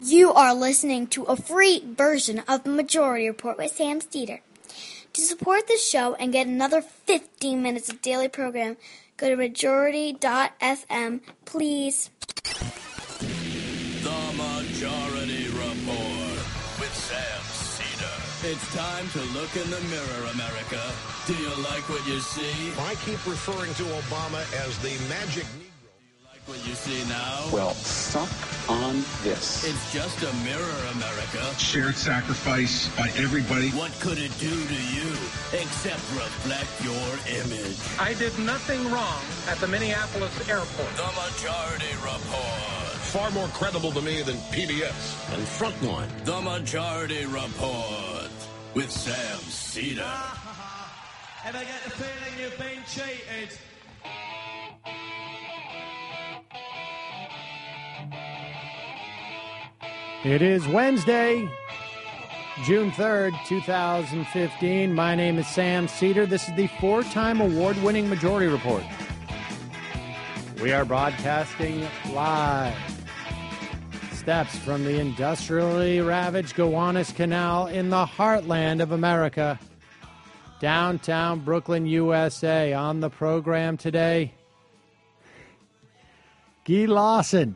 You are listening to a free version of the Majority Report with Sam Steeder. To support this show and get another 15 minutes of daily program, go to majority.fm, please. The Majority Report with Sam Steeder. It's time to look in the mirror, America. Do you like what you see? I keep referring to Obama as the magic Negro. What you see now? Well, suck on this. It's just a mirror, America. Shared sacrifice by everybody. What could it do to you except reflect your image? I did nothing wrong at the Minneapolis airport. The Majority Report. Far more credible to me than PBS and Frontline. The Majority Report with Sam Steeder. Ever get the feeling you've been cheated? It is Wednesday, June 3rd, 2015. My name is Sam Steeder. This is the four-time award-winning Majority Report. We are broadcasting live. Steps from the industrially ravaged Gowanus Canal in the heartland of America. Downtown Brooklyn, USA. On the program today, Guy Lawson.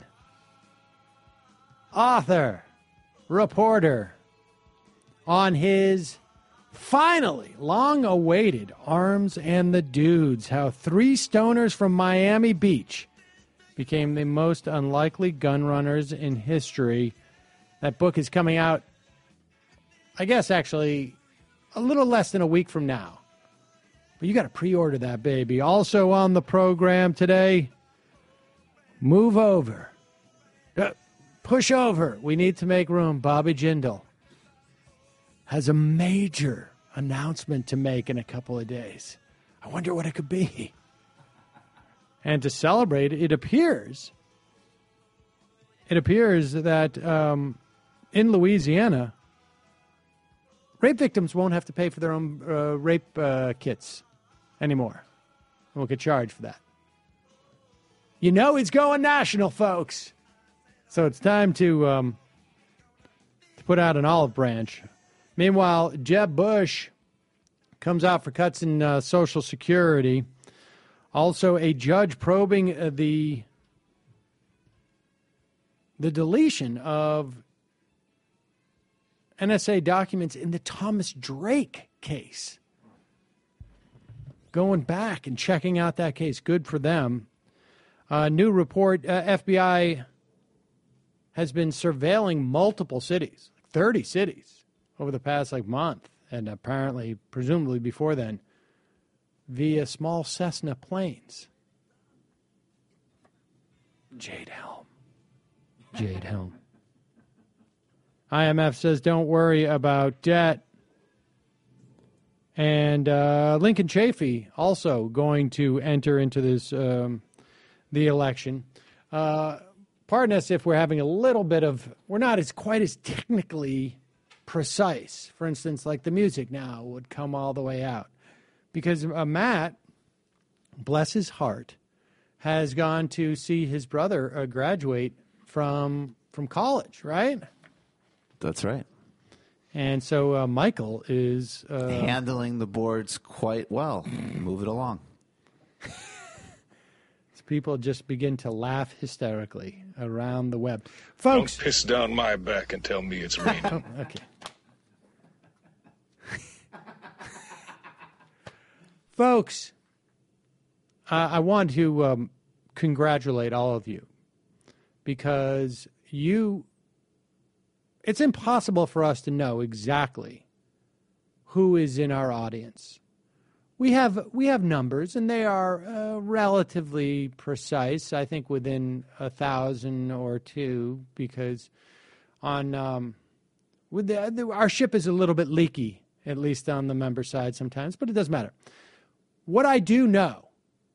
Author, reporter, on his finally long-awaited Arms and the Dudes, how three stoners from Miami Beach became the most unlikely gun runners in history. That book is coming out, I guess, actually, a little less than a week from now. But you got to pre-order that, baby. Also on the program today, move over. Push over. We need to make room. Bobby Jindal has a major announcement to make in a couple of days. I wonder what it could be. And to celebrate, it appears that in Louisiana, rape victims won't have to pay for their own rape kits anymore. And we'll get charged for that. You know he's going national, folks. So it's time to put out an olive branch. Meanwhile, Jeb Bush comes out for cuts in Social Security. Also, a judge probing the deletion of NSA documents in the Thomas Drake case. Going back and checking out that case. Good for them. New report, FBI has been surveilling multiple cities, 30 cities, over the past month, and apparently, presumably before then, via small Cessna planes. Jade Helm. IMF says don't worry about debt. And Lincoln Chafee also going to enter into this the election. Pardon us if we're having a little bit of, we're not quite as technically precise. For instance, like the music now would come all the way out. Because Matt, bless his heart, has gone to see his brother graduate from college, right? That's right. And so Michael is handling the boards quite well. Move it along. People just begin to laugh hysterically around the web. Folks, don't piss down my back and tell me it's raining. Oh, okay. Folks, I want to congratulate all of you because it's impossible for us to know exactly who is in our audience. We have numbers, and they are relatively precise. I think within 1,000 or two, because on our ship is a little bit leaky, at least on the member side sometimes, but it doesn't matter. What I know,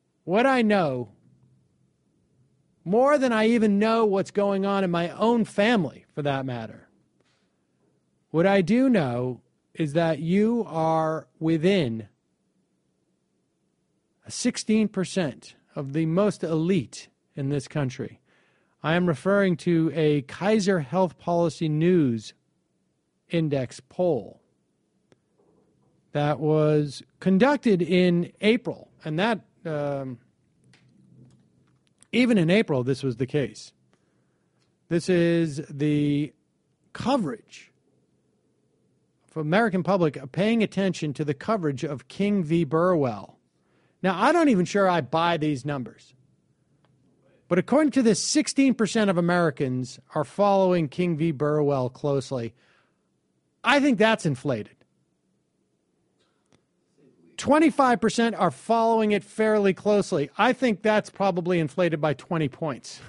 more than I even know what's going on in my own family, for that matter. What I do know is that you are within 16% of the most elite in this country. I am referring to a Kaiser Health Policy News Index poll that was conducted in April. And that, even in April, this was the case. This is the coverage for American public paying attention to the coverage of King v. Burwell. Now, I'm not even sure I buy these numbers. But according to this, 16% of Americans are following King v. Burwell closely. I think that's inflated. 25% are following it fairly closely. I think that's probably inflated by 20 points.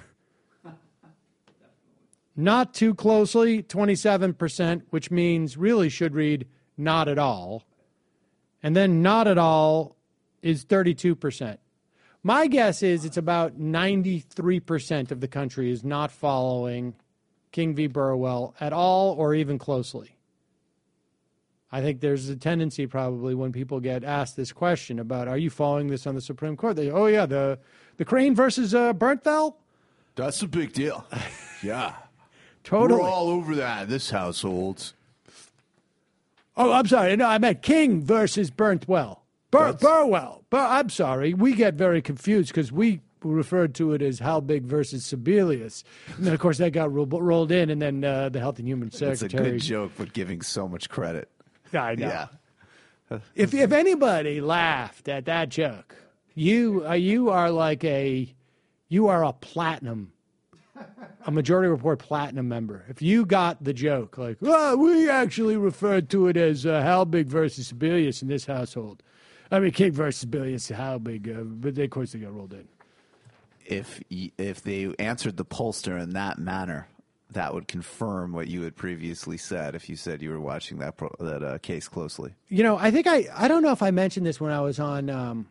Not too closely, 27%, which means really should read not at all. And then not at all is 32%. My guess is it's about 93% of the country is not following King v. Burwell at all or even closely. I think there's a tendency probably when people get asked this question about, are you following this on the Supreme Court? They, oh, yeah, the Crane versus Bernthal? That's a big deal. Yeah. Totally. We're all over that in this household. Oh, I'm sorry. No, I meant King versus Burwell. Burwell. I'm sorry. We get very confused because we referred to it as Halbig versus Sebelius. And then, of course, that got rolled in, and then the Health and Human Secretary. It's a good joke, but giving so much credit. I know. Yeah. If anybody laughed at that joke, you are like you are a platinum, a Majority Report platinum member. If you got the joke, like, well, we actually referred to it as Halbig versus Sebelius in this household. I mean, King versus Sebelius, Halbig, but of course they got rolled in. If they answered the pollster in that manner, that would confirm what you had previously said if you said you were watching that case closely. You know, I think I don't know if I mentioned this when I was on.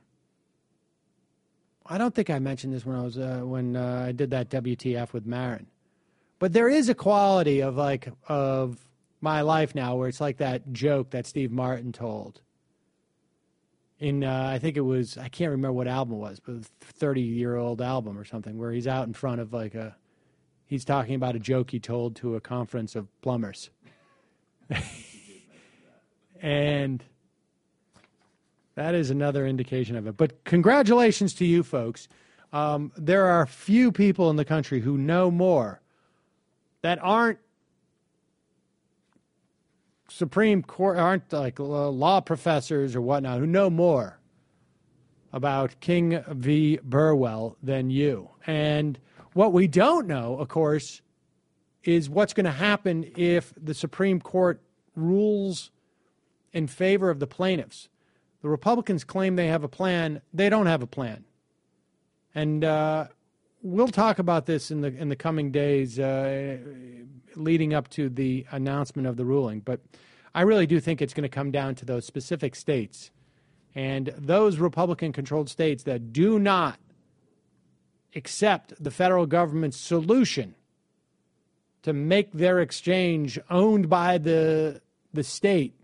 I don't think I mentioned this when I was when I did that WTF with Marin, but there is a quality of my life now where it's like that joke that Steve Martin told. In I think it was, I can't remember what album it was, but a 30-year-old album or something where he's out in front of he's talking about a joke he told to a conference of plumbers. And that is another indication of it. But congratulations to you folks. There are few people in the country who know more that aren't Supreme Court, aren't like law professors or whatnot, who know more about King v. Burwell than you. And what we don't know, of course, is what's going to happen if the Supreme Court rules in favor of the plaintiffs. The Republicans claim they have a plan. They don't have a plan. And we'll talk about this in the coming days leading up to the announcement of the ruling. But I really do think it's going to come down to those specific states. And those Republican-controlled states that do not accept the federal government's solution to make their exchange owned by the state,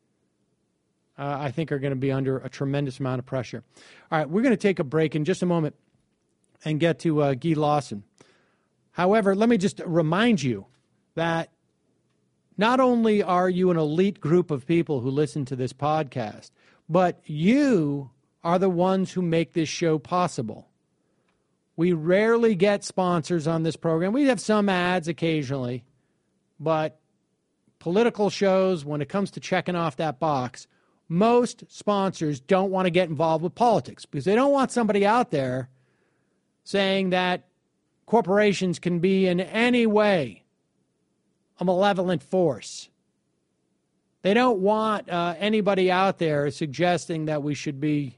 I think are going to be under a tremendous amount of pressure. All right, we're going to take a break in just a moment and get to Guy Lawson. However, let me just remind you that not only are you an elite group of people who listen to this podcast, but you are the ones who make this show possible. We rarely get sponsors on this program. We have some ads occasionally, but political shows, when it comes to checking off that box, most sponsors don't want to get involved with politics because they don't want somebody out there saying that corporations can be in any way a malevolent force. They don't want anybody out there suggesting that we should be,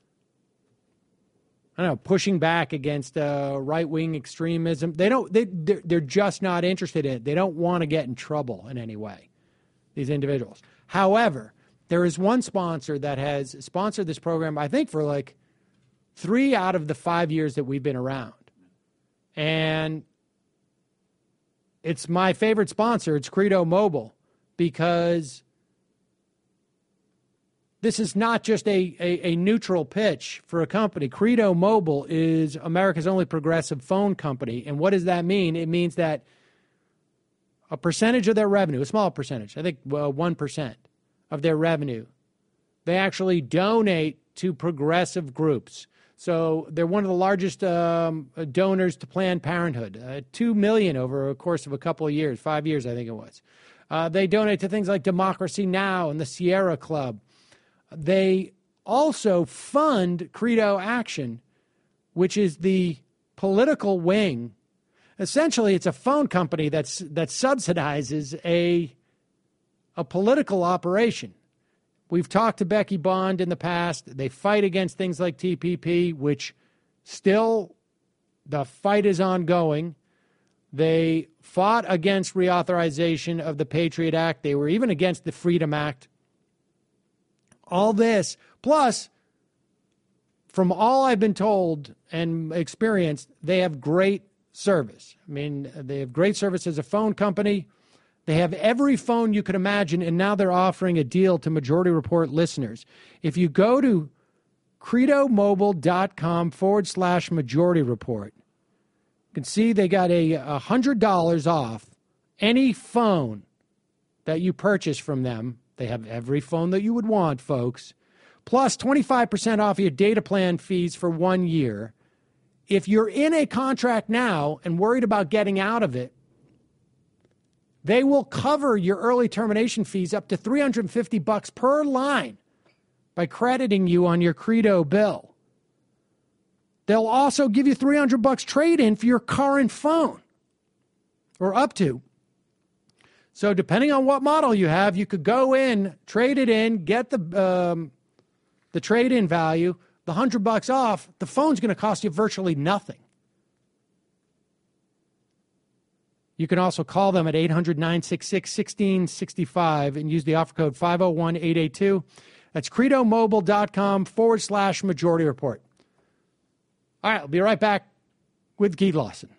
pushing back against right-wing extremism. They're just not interested in it. They don't want to get in trouble in any way, these individuals. However, there is one sponsor that has sponsored this program, I think, for like 3 out of the 5 years that we've been around. And it's my favorite sponsor. It's Credo Mobile, because this is not just a neutral pitch for a company. Credo Mobile is America's only progressive phone company. And what does that mean? It means that a percentage of their revenue, a small percentage, I think 1% of their revenue, they actually donate to progressive groups. So they're one of the largest donors to Planned Parenthood, $2 million over a course of a couple of years, 5 years, I think it was. They donate to things like Democracy Now! And the Sierra Club. They also fund Credo Action, which is the political wing. Essentially, it's a phone company that subsidizes a political operation. We've talked to Becky Bond in the past. They fight against things like TPP, which still the fight is ongoing. They fought against reauthorization of the Patriot Act. They were even against the Freedom Act. All this, plus, from all I've been told and experienced, they have great service. I mean, they have great service as a phone company. They have every phone you could imagine, and now they're offering a deal to Majority Report listeners. If you go to credomobile.com/Majority Report, you can see they got $100 off any phone that you purchase from them. They have every phone that you would want, folks, plus 25% off your data plan fees for 1 year. If you're in a contract now and worried about getting out of it, they will cover your early termination fees up to $350 per line by crediting you on your Credo bill. They'll also give you $300 trade-in for your current phone, or up to. So depending on what model you have, you could go in, trade it in, get the trade-in value, the $100 off. The phone's going to cost you virtually nothing. You can also call them at 800-966-1665 and use the offer code 501-882. That's credomobile.com/Majority Report. All right, I'll be right back with Guy Lawson.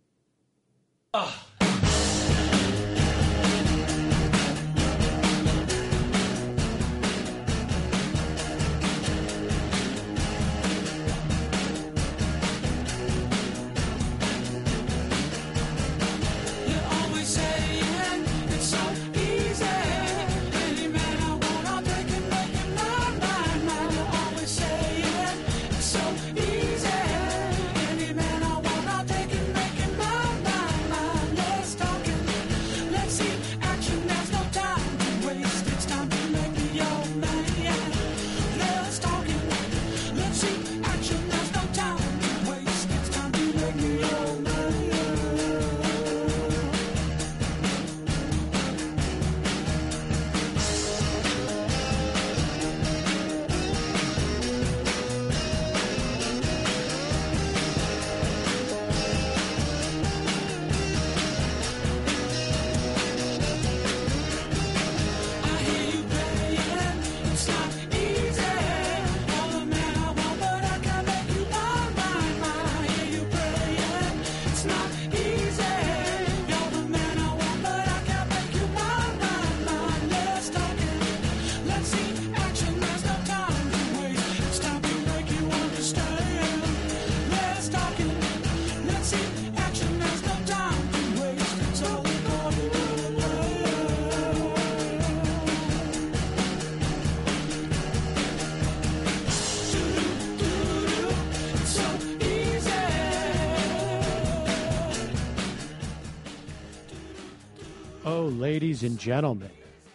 Ladies and gentlemen,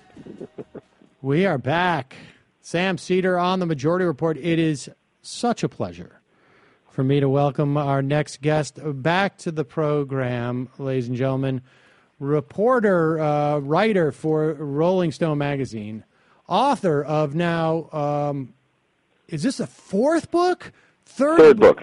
we are back. Sam Seder on the Majority Report. It is such a pleasure for me to welcome our next guest back to the program, ladies and gentlemen. Reporter, writer for Rolling Stone magazine, author of now, is this a fourth book? Third book.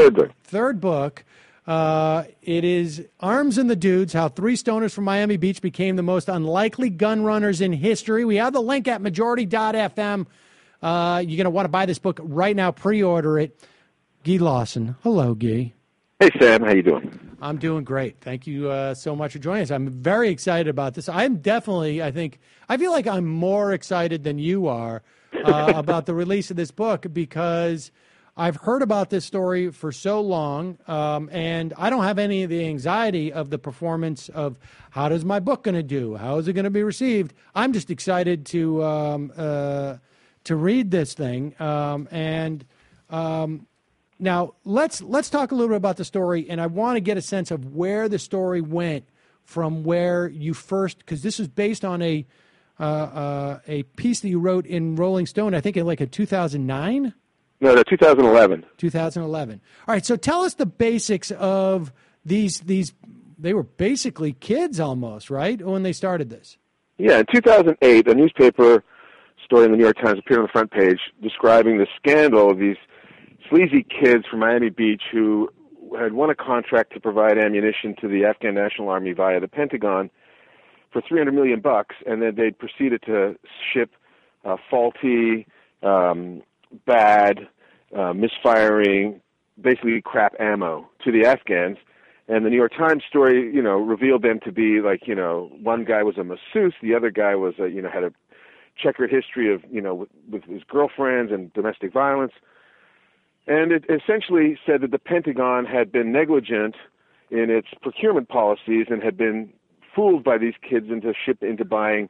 It is Arms and the Dudes, How Three Stoners from Miami Beach Became the Most Unlikely Gun Runners in History. We have the link at majority.fm. You're going to want to buy this book right now. Pre-order it. Guy Lawson. Hello, Guy. Hey, Sam. How you doing? I'm doing great. Thank you so much for joining us. I'm very excited about this. I feel like I'm more excited than you are about the release of this book, because I've heard about this story for so long, and I don't have any of the anxiety of the performance of how does my book going to do? How is it going to be received? I'm just excited to read this thing. Now let's talk a little bit about the story, and I want to get a sense of where the story went from where you first, because this is based on a piece that you wrote in Rolling Stone, I think in like a 2009? No, 2011. 2011. All right, so tell us the basics of these. They were basically kids almost, right, when they started this? Yeah, in 2008, a newspaper story in the New York Times appeared on the front page describing the scandal of these sleazy kids from Miami Beach who had won a contract to provide ammunition to the Afghan National Army via the Pentagon for $300 million, and then they'd proceeded to ship faulty, bad, misfiring, basically crap ammo to the Afghans. And the New York Times story, revealed them to be like, one guy was a masseuse, the other guy was, had a checkered history of, with his girlfriends and domestic violence. And it essentially said that the Pentagon had been negligent in its procurement policies and had been fooled by these kids into buying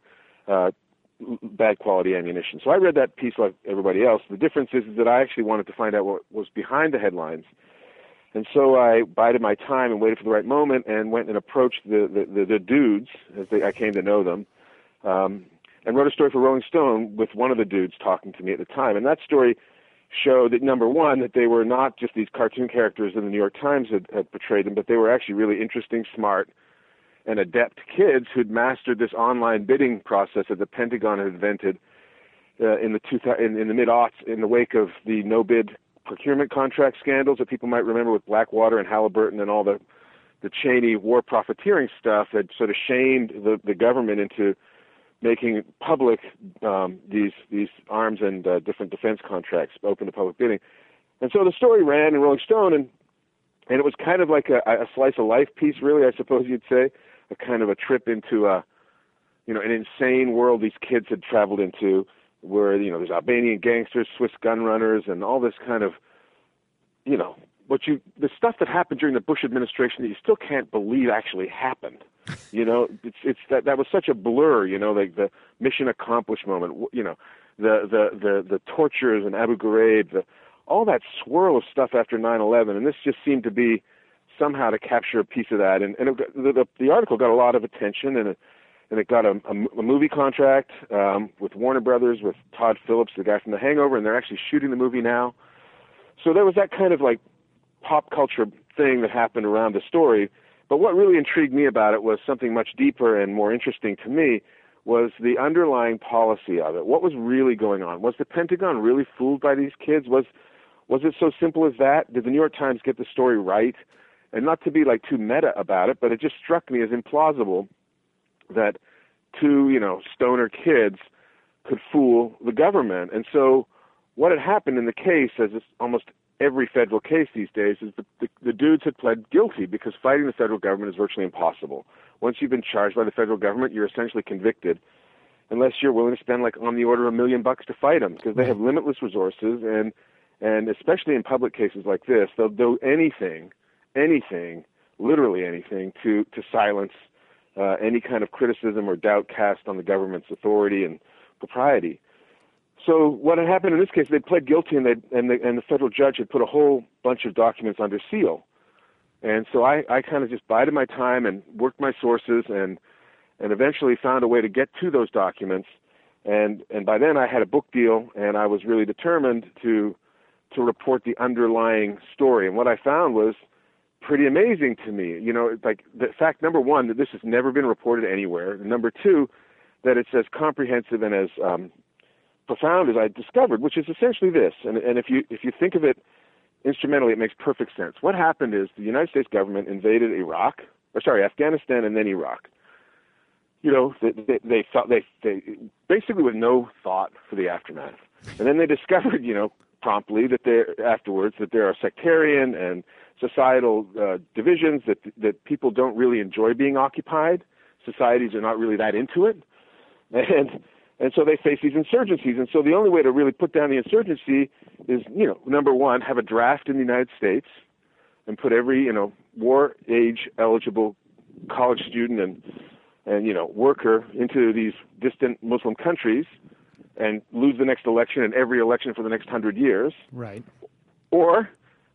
bad quality ammunition. So I read that piece like everybody else. The difference is that I actually wanted to find out what was behind the headlines. And so I bided my time and waited for the right moment and went and approached the dudes, as I came to know them, and wrote a story for Rolling Stone with one of the dudes talking to me at the time. And that story showed that, number one, that they were not just these cartoon characters that the New York Times had portrayed them, but they were actually really interesting, smart, and adept kids who'd mastered this online bidding process that the Pentagon had invented in the mid-aughts in the wake of the no-bid procurement contract scandals that people might remember with Blackwater and Halliburton and all the Cheney war profiteering stuff that sort of shamed the government into making public these arms and different defense contracts open to public bidding. And so the story ran in Rolling Stone, and it was kind of like a slice of life piece, really, I suppose you'd say, a kind of a trip into an insane world these kids had traveled into, where there's Albanian gangsters, Swiss gun runners, and all this kind of the stuff that happened during the Bush administration that you still can't believe actually happened. It's that was such a blur, like the mission accomplished moment, the tortures in Abu Ghraib, all that swirl of stuff after 9/11, and this just seemed to be somehow to capture a piece of that. And the article got a lot of attention, and it got a movie contract with Warner Brothers, with Todd Phillips, the guy from The Hangover, and they're actually shooting the movie now. So there was that kind of like pop culture thing that happened around the story. But what really intrigued me about it was something much deeper and more interesting to me, was the underlying policy of it. What was really going on? Was the Pentagon really fooled by these kids? Was it so simple as that? Did the New York Times get the story right? And not to be like too meta about it, but it just struck me as implausible that two, stoner kids could fool the government. And so what had happened in the case, as is almost every federal case these days, is the dudes had pled guilty because fighting the federal government is virtually impossible. Once you've been charged by the federal government, you're essentially convicted, unless you're willing to spend like on the order of $1 million to fight them, because they have limitless resources, and especially in public cases like this, they'll do anything, literally anything, to silence any kind of criticism or doubt cast on the government's authority and propriety. So what had happened in this case, they pled guilty, and the federal judge had put a whole bunch of documents under seal. And so I kind of just bided my time and worked my sources and eventually found a way to get to those documents. And by then I had a book deal, and I was really determined to report the underlying story. And what I found was pretty amazing to me. Like the fact, number one, that this has never been reported anywhere. And number two, that it's as comprehensive and as profound as I discovered, which is essentially this. And if you think of it instrumentally, it makes perfect sense. What happened is the United States government invaded Afghanistan and then Iraq. They basically with no thought for the aftermath. And then they discovered, promptly that there are sectarian and societal divisions, that people don't really enjoy being occupied. Societies are not really that into it. And so they face these insurgencies. And so the only way to really put down the insurgency is, number one, have a draft in the United States and put every, war age eligible college student and worker into these distant Muslim countries and lose the next election and every election for the next 100 years. Right. Or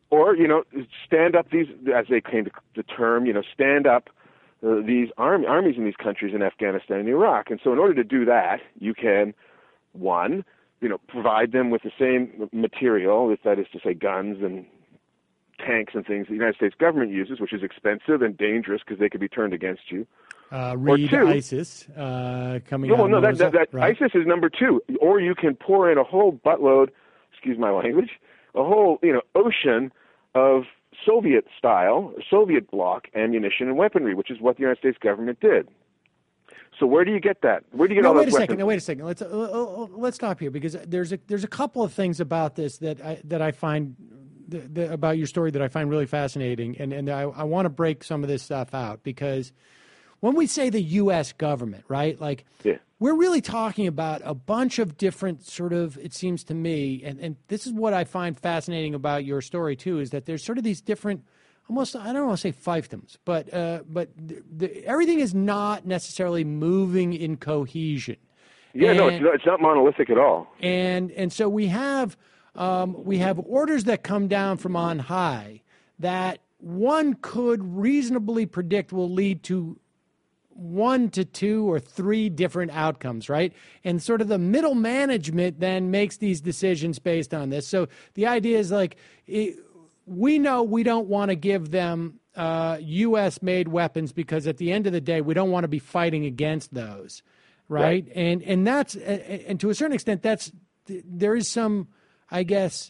stand up these, as they came to the term, stand up these armies in these countries in Afghanistan and Iraq. And so in order to do that, you can, one, provide them with the same material, that is to say guns and tanks and things the United States government uses, which is expensive and dangerous because they could be turned against you. Read ISIS coming out. Well, no, that right. ISIS is number two. Or you can pour in a whole buttload, excuse my language, a whole ocean of Soviet-style, Soviet bloc ammunition and weaponry, which is what the United States government did. So where do you get that? Where do you get all those weapons? Wait a second. Let's stop here because there's a couple of things about this that I find about your story that I find really fascinating, and I want to break some of this stuff out because when we say the U.S. government, right, we're really talking about a bunch of different sort of, it seems to me, and this is what I find fascinating about your story too, is that there's sort of these different, almost, I don't want to say fiefdoms, but everything is not necessarily moving in cohesion. Yeah, no, it's not monolithic at all. And so we have orders that come down from on high that one could reasonably predict will lead to 1 to 2 or 3 different outcomes, right? And sort of the middle management then makes these decisions based on this. So the idea is we know we don't want to give them U.S.-made weapons because at the end of the day, we don't want to be fighting against those, right? And that's and to a certain extent, there is some, I guess,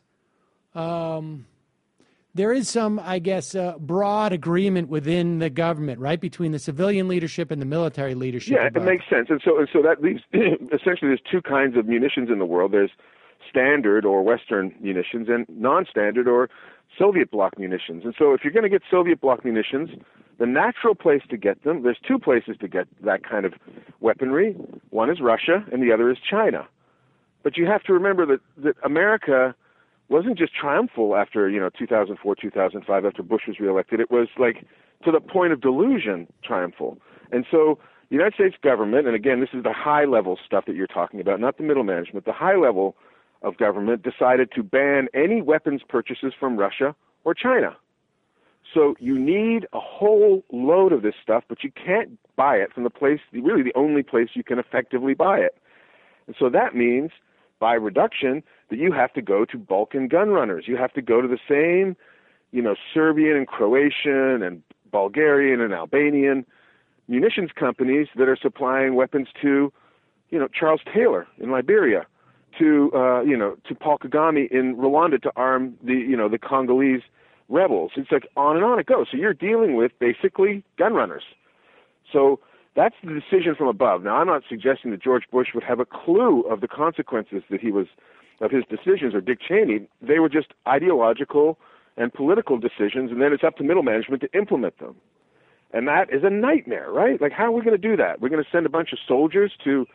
broad agreement within the government, right, between the civilian leadership and the military leadership. Yeah, it makes sense. And so that leaves essentially there's two kinds of munitions in the world. There's standard or Western munitions and non-standard or Soviet bloc munitions. And so if you're going to get Soviet bloc munitions, the natural place to get them, there's two places to get that kind of weaponry. One is Russia and the other is China. But you have to remember that America wasn't just triumphal after 2004, 2005, after Bush was reelected. It was to the point of delusion triumphal. And so the United States government, and again, this is the high-level stuff that you're talking about, not the middle management, the high level of government decided to ban any weapons purchases from Russia or China. So you need a whole load of this stuff, but you can't buy it from the place, really the only place you can effectively buy it. And so that means, by reduction, that you have to go to Balkan gun runners. You have to go to the same, Serbian and Croatian and Bulgarian and Albanian munitions companies that are supplying weapons to, Charles Taylor in Liberia, to Paul Kagame in Rwanda to arm the Congolese rebels. It's on and on it goes. So you're dealing with basically gun runners. So that's the decision from above. Now, I'm not suggesting that George Bush would have a clue of the consequences of his decisions, or Dick Cheney. They were just ideological and political decisions, and then it's up to middle management to implement them. And that is a nightmare, right? How are we going to do that? We're going to send a bunch of soldiers to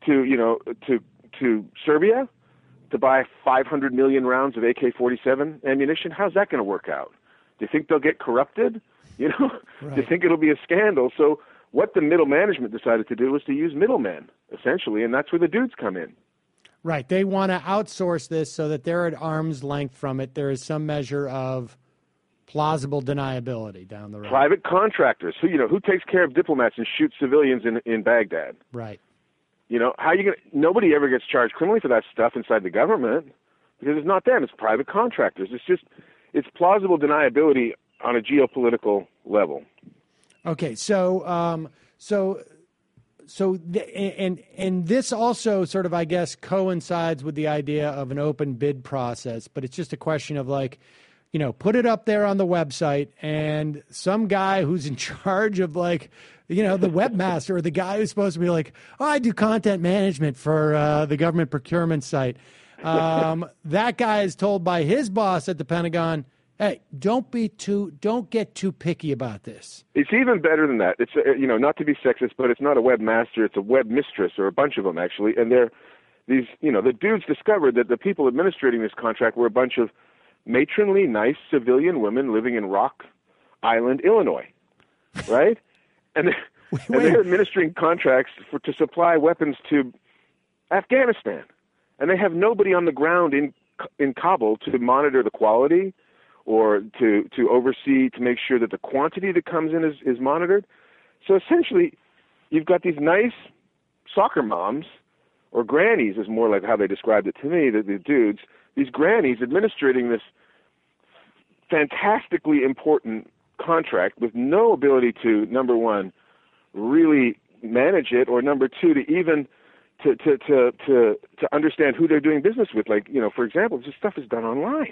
Serbia to buy 500 million rounds of AK-47 ammunition? How's that going to work out? Do you think they'll get corrupted? Right. Do you think it'll be a scandal? So what the middle management decided to do was to use middlemen, essentially, and that's where the dudes come in. Right. They want to outsource this so that they're at arm's length from it. There is some measure of plausible deniability down the road. Private contractors, who takes care of diplomats and shoots civilians in Baghdad? Right. How you going? Nobody ever gets charged criminally for that stuff inside the government because it's not them. It's private contractors. It's plausible deniability on a geopolitical level. Okay, and this also sort of, I guess, coincides with the idea of an open bid process, but it's just a question of put it up there on the website and some guy who's in charge of the webmaster or the guy who's supposed to be I do content management for the government procurement site. That guy is told by his boss at the Pentagon, Hey, don't get too picky about this. It's even better than that. It's not to be sexist, but it's not a webmaster; it's a web mistress, or a bunch of them actually. And they're these, the dudes discovered that the people administrating this contract were a bunch of matronly, nice civilian women living in Rock Island, Illinois, right? And they're administering contracts to supply weapons to Afghanistan, and they have nobody on the ground in Kabul to monitor the quality or to oversee, to make sure that the quantity that comes in is monitored. So essentially, you've got these nice soccer moms, or grannies is more like how they described it to me, the dudes, these grannies administrating this fantastically important contract with no ability to, number one, really manage it, or number two, to even to understand who they're doing business with. Like, for example, this stuff is done online.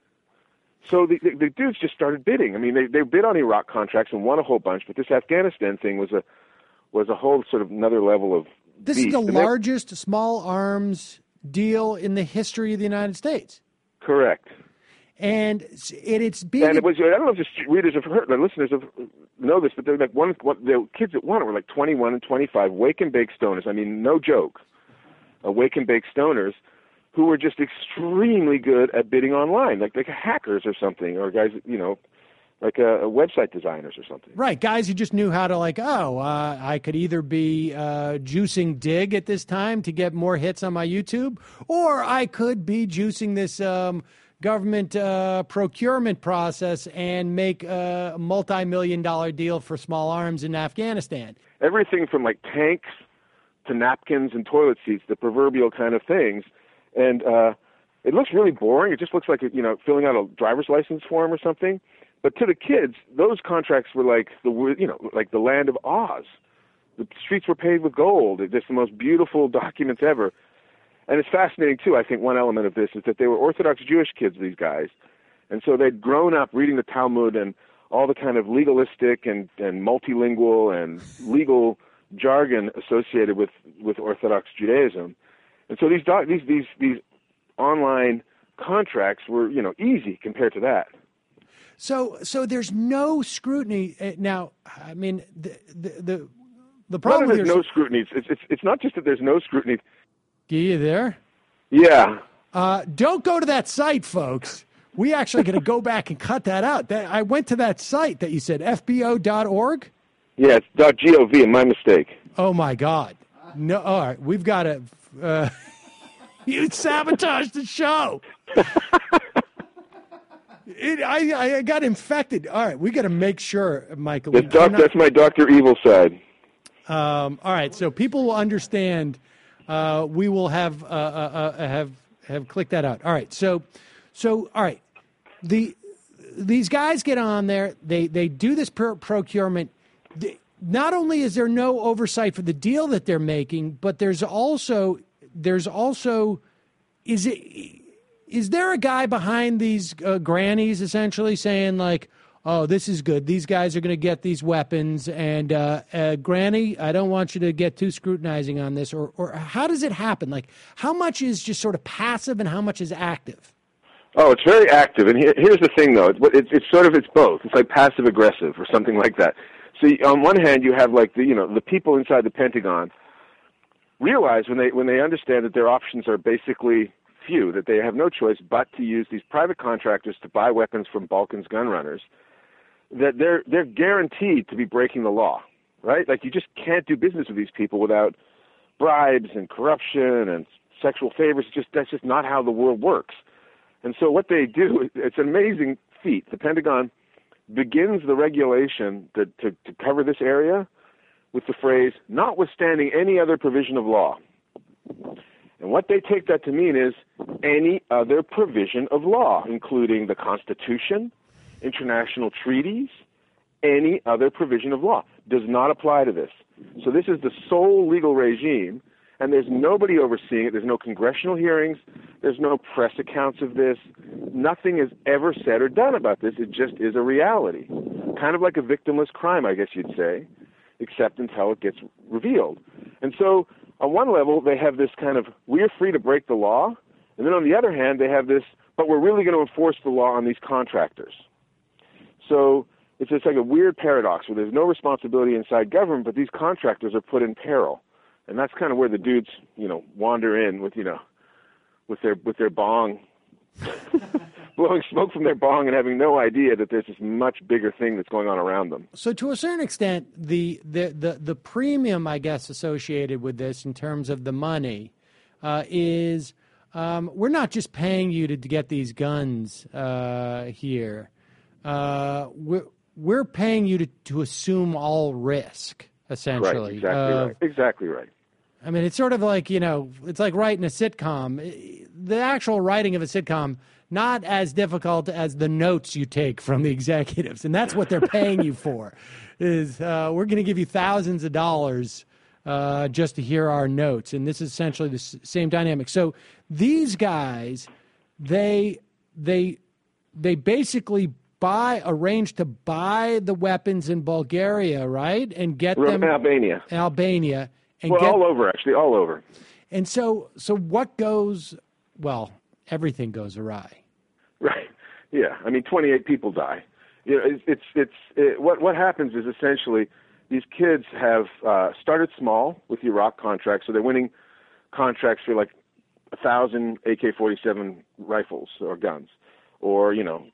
So the dudes just started bidding. I mean, they bid on Iraq contracts and won a whole bunch, but this Afghanistan thing was a whole sort of another level of This beast. is the largest small arms deal in the history of the United States. Correct. And it's being. And it was, I don't know if the readers have heard, the listeners know this, but they're like the kids that won it were like 21 and 25, wake and bake stoners. I mean, no joke. Wake and bake stoners who were just extremely good at bidding online, like hackers or something, or guys, like website designers or something. Right, guys who just knew how to I could either be juicing Dig at this time to get more hits on my YouTube, or I could be juicing this government procurement process and make a multi-million-dollar deal for small arms in Afghanistan. Everything from like tanks to napkins and toilet seats, the proverbial kind of things. And it looks really boring. It just looks like, filling out a driver's license form or something. But to the kids, those contracts were like like the land of Oz. The streets were paved with gold. They're just the most beautiful documents ever. And it's fascinating, too. I think one element of this is that they were Orthodox Jewish kids, these guys. And so they'd grown up reading the Talmud and all the kind of legalistic and multilingual and legal jargon associated with Orthodox Judaism. And so these online contracts were, easy compared to that. So there's no scrutiny now. I mean, the problem is there's no scrutiny. It's not just that there's no scrutiny. Are you there? Yeah. Don't go to that site, folks. We actually going to go back and cut that out. I went to that site that you said, fbo.org? Yeah, it's .gov, my mistake. Oh, my God. No, all right, we've got to... you sabotaged the show. I got infected. All right, we got to make sure, Michael. That's my Dr. Evil side. All right, so people will understand. We will have clicked that out. All right, so all right, these guys get on there. They do this procurement. Not only is there no oversight for the deal that they're making, but there's also is there a guy behind these grannies essentially saying like, oh, this is good. These guys are going to get these weapons, and Granny, I don't want you to get too scrutinizing on this, or how does it happen? Like, how much is just sort of passive and how much is active? Oh, it's very active, and here's the thing, though. It's both. It's like passive aggressive or something like that. So on one hand, you have like the people inside the Pentagon realize when they understand that their options are basically few, that they have no choice but to use these private contractors to buy weapons from Balkans gun runners, that they're guaranteed to be breaking the law, right? Like, you just can't do business with these people without bribes and corruption and sexual favors. That's just not how the world works. And so what they do, it's an amazing feat. The Pentagon begins the regulation to cover this area with the phrase, notwithstanding any other provision of law. And what they take that to mean is any other provision of law, including the Constitution, international treaties, any other provision of law, does not apply to this. So this is the sole legal regime, and there's nobody overseeing it. There's no congressional hearings. There's no press accounts of this. Nothing is ever said or done about this. It just is a reality. Kind of like a victimless crime, I guess you'd say, except until it gets revealed. And so on one level, they have this kind of, we're free to break the law. And then on the other hand, they have this but we're really going to enforce the law on these contractors. So it's just like a weird paradox where there's no responsibility inside government, but these contractors are put in peril. And that's kind of where the dudes, wander in with their bong, blowing smoke from their bong and having no idea that there's this much bigger thing that's going on around them. So to a certain extent, the premium, I guess, associated with this in terms of the money is we're not just paying you to get these guns here. We're paying you to assume all risk, essentially. Right, exactly right. I mean, it's sort of like, it's like writing a sitcom. The actual writing of a sitcom, not as difficult as the notes you take from the executives. And that's what they're paying you for, is we're going to give you thousands of dollars just to hear our notes. And this is essentially the same dynamic. So these guys, they basically arrange to buy the weapons in Bulgaria, right? And get them Albania. And all over. And so what goes, everything goes awry. Right. Yeah. I mean, 28 people die. What happens is essentially these kids have started small with the Iraq contract, so they're winning contracts for like 1,000 AK-47 rifles or guns, or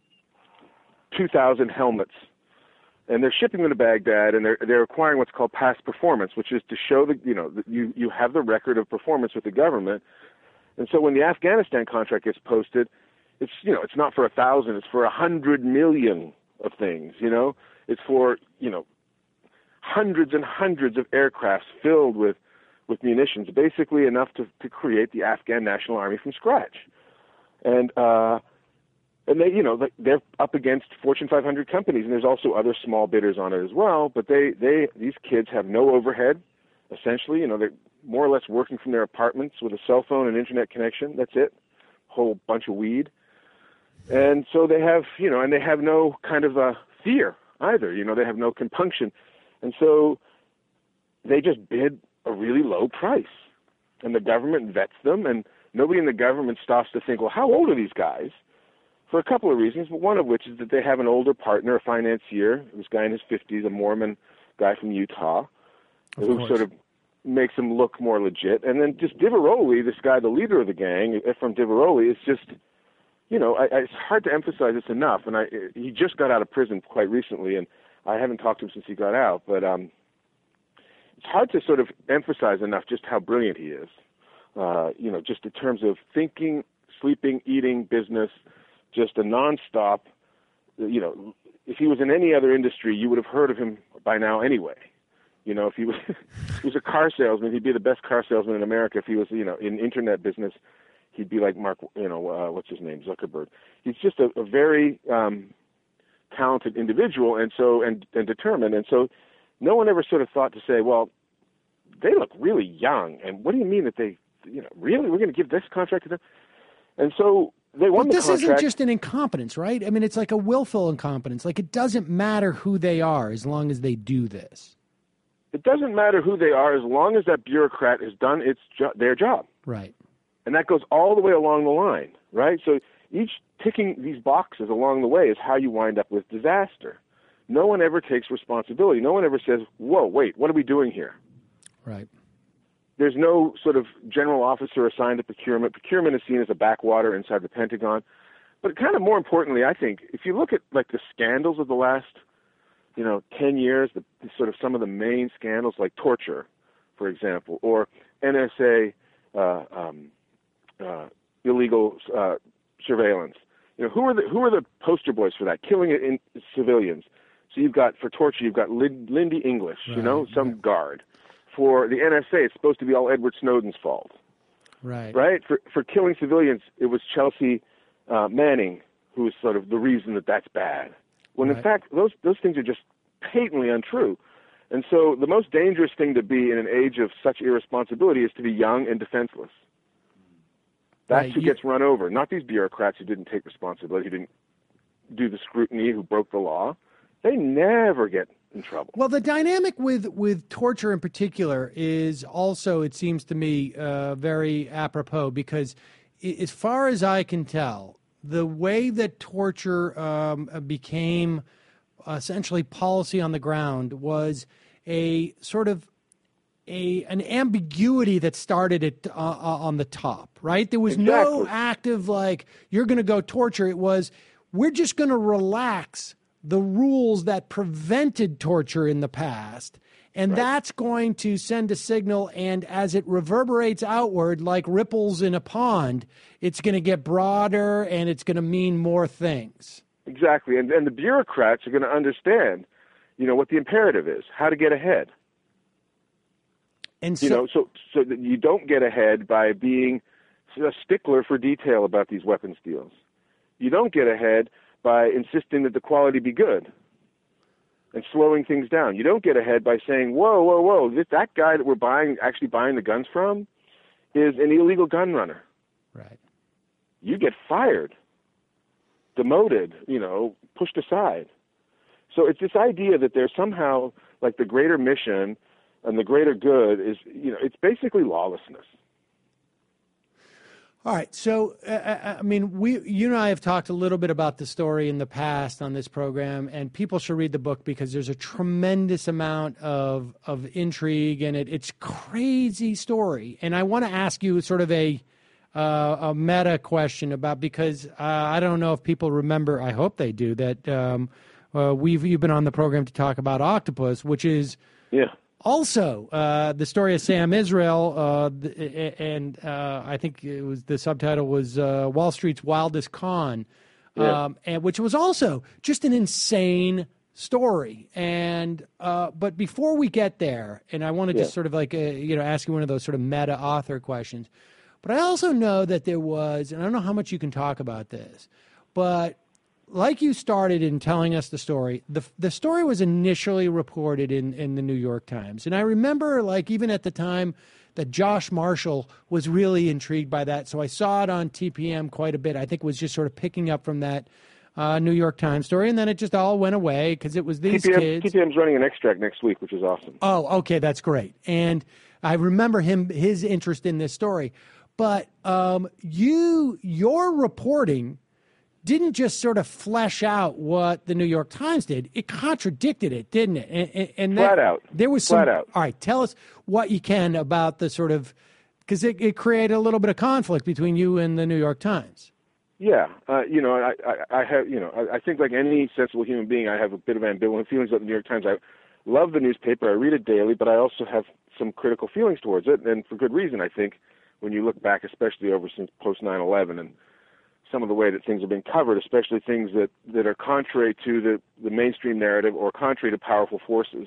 2,000 helmets, and they're shipping them to Baghdad, and they're acquiring what's called past performance, which is to show that you have the record of performance with the government. And so when the Afghanistan contract gets posted, it's not for 1,000, it's for 100 million of things. It's for hundreds and hundreds of aircrafts filled with munitions, basically enough to create the Afghan National Army from scratch. And they're up against Fortune 500 companies, and there's also other small bidders on it as well. But these kids have no overhead, essentially. They're more or less working from their apartments with a cell phone and internet connection. That's it. Whole bunch of weed. And so they have, and they have no kind of fear either. They have no compunction. And so they just bid a really low price. And the government vets them, and nobody in the government stops to think, well, how old are these guys? For a couple of reasons, but one of which is that they have an older partner, a financier, this guy in his 50s, a Mormon guy from Utah, who sort of makes him look more legit. And then just Diveroli, this guy, the leader of the gang, Ephraim Diveroli, is just, it's hard to emphasize this enough. And he just got out of prison quite recently, and I haven't talked to him since he got out. But it's hard to sort of emphasize enough just how brilliant he is, just in terms of thinking, sleeping, eating, business, just a nonstop. If he was in any other industry, you would have heard of him by now anyway. If he was a car salesman, he'd be the best car salesman in America. If he was, in internet business, he'd be like Mark, what's his name, Zuckerberg. He's just a very talented individual, and determined. And so no one ever sort of thought to say, well, they look really young, and what do you mean that they, really, we're going to give this contract to them? And so they won the contract. But this isn't just an incompetence, right? I mean, it's like a willful incompetence. Like, it doesn't matter who they are as long as they do this. It doesn't matter who they are as long as that bureaucrat has done their job. Right. And that goes all the way along the line, right? So each ticking these boxes along the way is how you wind up with disaster. No one ever takes responsibility. No one ever says, whoa, wait, what are we doing here? Right. There's no sort of general officer assigned to procurement. Procurement is seen as a backwater inside the Pentagon. But kind of more importantly, I think, if you look at like the scandals of the last, 10 years, the sort of some of the main scandals like torture, for example, or NSA illegal surveillance. Who are the poster boys for that? Killing in civilians. So you've got, for torture, you've got Lindy English, some guard. For the NSA, it's supposed to be all Edward Snowden's fault. Right. Right? For killing civilians, it was Chelsea Manning who was sort of the reason that that's bad. When in fact, those things are just patently untrue. And so the most dangerous thing to be in an age of such irresponsibility is to be young and defenseless. That's who gets run over, not these bureaucrats who didn't take responsibility, who didn't do the scrutiny, who broke the law. They never get in trouble. Well, the dynamic with torture in particular is also, it seems to me, very apropos because as far as I can tell, the way that torture became essentially policy on the ground was a sort of an ambiguity that started it on the top, right? There was no active, like, you're going to go torture. It was, we're just going to relax the rules that prevented torture in the past. And that's going to send a signal, and as it reverberates outward like ripples in a pond, it's going to get broader and it's going to mean more things. Exactly. And the bureaucrats are going to understand, what the imperative is, how to get ahead. And so, so that you don't get ahead by being a stickler for detail about these weapons deals. You don't get ahead by insisting that the quality be good and slowing things down. You don't get ahead by saying, whoa, that guy that we're actually buying the guns from is an illegal gun runner. Right. You get fired, demoted, pushed aside. So it's this idea that there's somehow, like, the greater mission and the greater good is, it's basically lawlessness. All right. So, you and I have talked a little bit about the story in the past on this program, and people should read the book because there's a tremendous amount of intrigue in it. It's a crazy story. And I want to ask you sort of a meta question about, because I don't know if people remember, I hope they do, that you've been on the program to talk about Octopus, which is also the story of Sam Israel, and I think it was, the subtitle was Wall Street's Wildest Con, and which was also just an insane story. And but before we get there, and I want to just sort of like ask you one of those sort of meta author questions. But I also know that there was, and I don't know how much you can talk about this, but like you started in telling us the story, the story was initially reported in the New York Times. And I remember, like, even at the time that Josh Marshall was really intrigued by that. So I saw it on TPM quite a bit. I think it was just sort of picking up from that New York Times story. And then it just all went away because it was these kids. TPM's running an extract next week, which is awesome. Oh, okay. That's great. And I remember his interest in this story. But your reporting didn't just sort of flesh out what the New York Times did. It contradicted it, didn't it? And flat out. There was some. Flat out. All right, tell us what you can about the sort of, because it created a little bit of conflict between you and the New York Times. Yeah, I have, I think like any sensible human being, I have a bit of ambivalent feelings about the New York Times. I love the newspaper. I read it daily, but I also have some critical feelings towards it, and for good reason, I think, when you look back, especially over since post 9/11 and some of the way that things are being covered, especially things that are contrary to the mainstream narrative or contrary to powerful forces.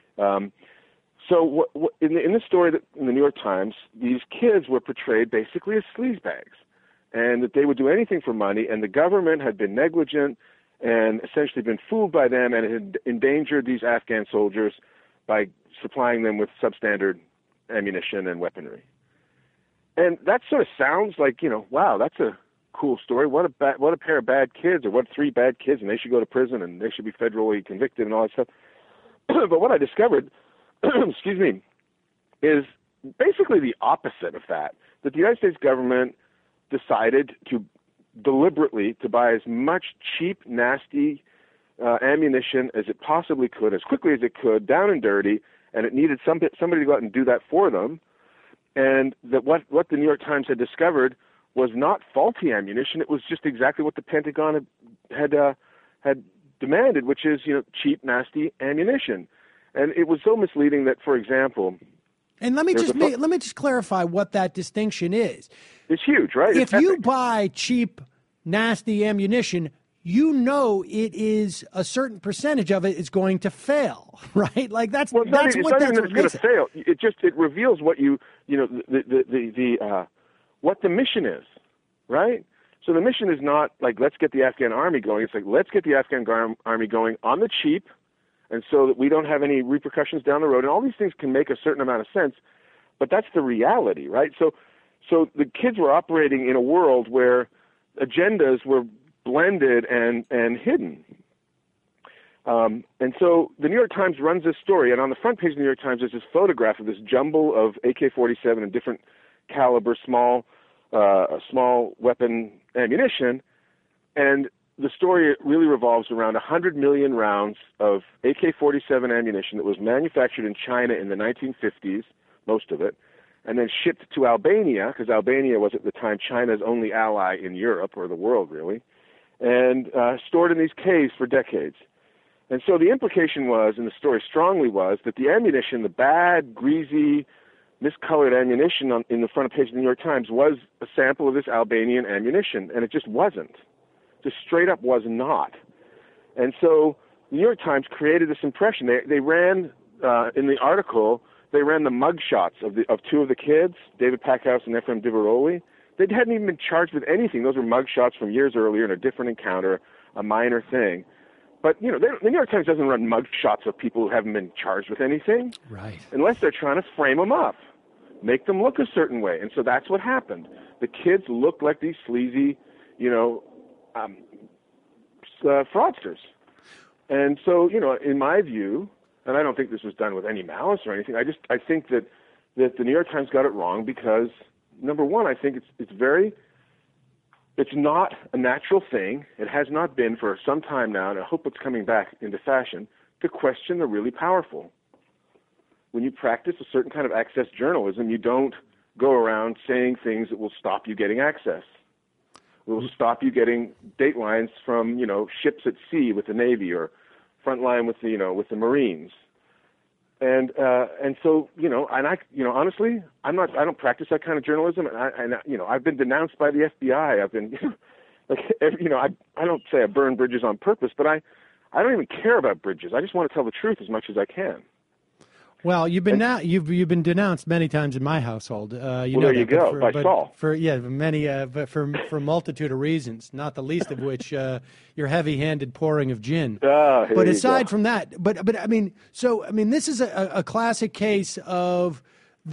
So in this story in the New York Times, these kids were portrayed basically as sleazebags, and that they would do anything for money, and the government had been negligent and essentially been fooled by them, and it had endangered these Afghan soldiers by supplying them with substandard ammunition and weaponry. And that sort of sounds like, wow, that's a cool story. What a pair of bad kids, or what 3 bad kids, and they should go to prison and they should be federally convicted and all that stuff. But what I discovered, excuse me, is basically the opposite of that. That the United States government decided to deliberately to buy as much cheap, nasty ammunition as it possibly could, as quickly as it could, down and dirty, and it needed somebody to go out and do that for them. And that what the New York Times had discovered was not faulty ammunition. It was just exactly what the Pentagon had demanded, which is, cheap, nasty ammunition. And it was so misleading that, for example, and let me just clarify what that distinction is. It's huge, right? If you buy cheap, nasty ammunition, it is a certain percentage of it is going to fail, right? Like that's what makes it. It's going to fail. It reveals what what the mission is, right? So the mission is not like, let's get the Afghan army going. It's like, let's get the Afghan army going on the cheap, and so that we don't have any repercussions down the road. And all these things can make a certain amount of sense, but that's the reality, right? So the kids were operating in a world where agendas were blended and hidden. And so the New York Times runs this story, and on the front page of the New York Times there's this photograph of this jumble of AK-47 and different caliber small weapon ammunition, And the story really revolves around 100 million rounds of AK-47 ammunition that was manufactured in China in the 1950s, most of it, and then shipped to Albania, because Albania was at the time China's only ally in Europe, or the world really, and stored in these caves for decades. And so the implication was, and the story strongly was, that the ammunition, the bad, greasy, miscolored ammunition in the front page of the New York Times was a sample of this Albanian ammunition, and it just wasn't. Just straight up was not. And so the New York Times created this impression. They ran, in the article, they ran the mug shots of two of the kids, David Packhouse and Ephraim Diveroli. They hadn't even been charged with anything. Those were mug shots from years earlier in a different encounter, a minor thing. But, you know, the New York Times doesn't run mug shots of people who haven't been charged with anything. Right. Unless they're trying to frame them up, make them look a certain way. And so that's what happened. The kids looked like these sleazy, you know, fraudsters. And so, you know, in my view, and I don't think this was done with any malice or anything, I think that the New York Times got it wrong because, number one, I think it's not a natural thing. It has not been for some time now, and I hope it's coming back into fashion, to question the really powerful. When you practice a certain kind of access journalism, you don't go around saying things that will stop you getting access. It will stop you getting datelines from, you know, ships at sea with the Navy or frontline with the, you know, with the Marines. And so, you know, and honestly, I don't practice that kind of journalism, and you know, I've been denounced by the FBI. I've been, I don't say I burn bridges on purpose, but I don't even care about bridges. I just want to tell the truth as much as I can. Well, you've been denounced many times in my household. There you go, by Saul. For a multitude of reasons, not the least of which your heavy-handed pouring of gin. But aside from that, but I mean, this is a classic case of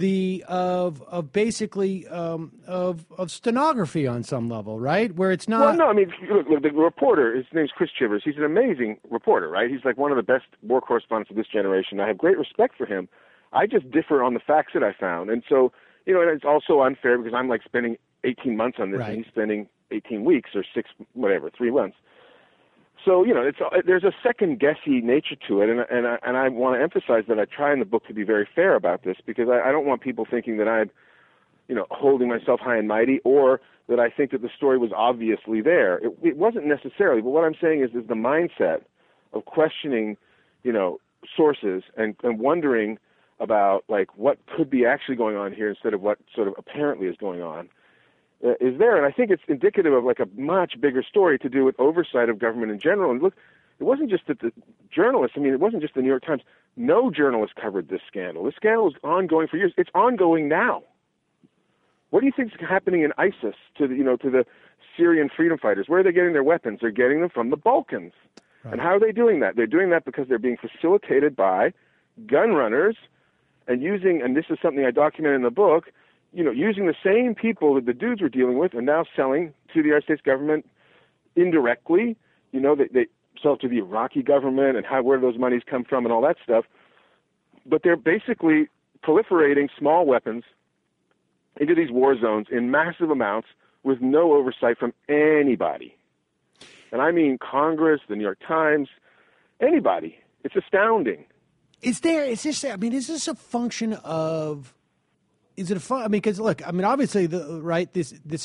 basically stenography on some level, right? Where it's not. Well, no, I mean, look, the reporter, his name's Chris Chivers. He's an amazing reporter, right? He's like one of the best war correspondents of this generation. I have great respect for him. I just differ on the facts that I found, and so, you know, it's also unfair because I'm like spending 18 months on this, right, and he's spending 18 weeks or 3 months. So, you know, there's a second-guessy nature to it, and I want to emphasize that I try in the book to be very fair about this because I don't want people thinking that I'm, you know, holding myself high and mighty or that I think that the story was obviously there. It wasn't necessarily, but what I'm saying is the mindset of questioning, you know, sources and wondering about, like, what could be actually going on here instead of what sort of apparently is going on. Is there, and I think it's indicative of like a much bigger story to do with oversight of government in general. And look, it wasn't just that the journalists, I mean, it wasn't just the New York Times. No journalist covered this scandal. This scandal is ongoing for years. It's ongoing now. What do you think is happening in ISIS to the Syrian freedom fighters? Where are they getting their weapons? They're getting them from the Balkans. Right. And how are they doing that? They're doing that because they're being facilitated by gun runners and this is something I document in the book, you know, using the same people that the dudes were dealing with and now selling to the United States government indirectly. You know, they sell to the Iraqi government and where those monies come from and all that stuff. But they're basically proliferating small weapons into these war zones in massive amounts with no oversight from anybody. And I mean Congress, the New York Times, anybody. It's astounding. Is this a function of... Is it I mean, because look, I mean, obviously, this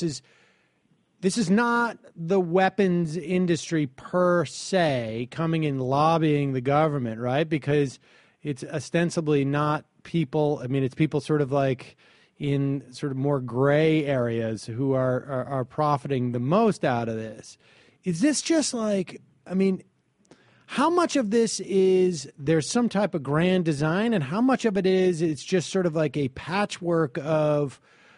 is not the weapons industry per se coming in lobbying the government, right? Because it's ostensibly not people. I mean, it's people sort of like in sort of more gray areas who are profiting the most out of this. Is this just like? I mean, how much of this is there's some type of grand design, and how much of it is it's just sort of like a patchwork of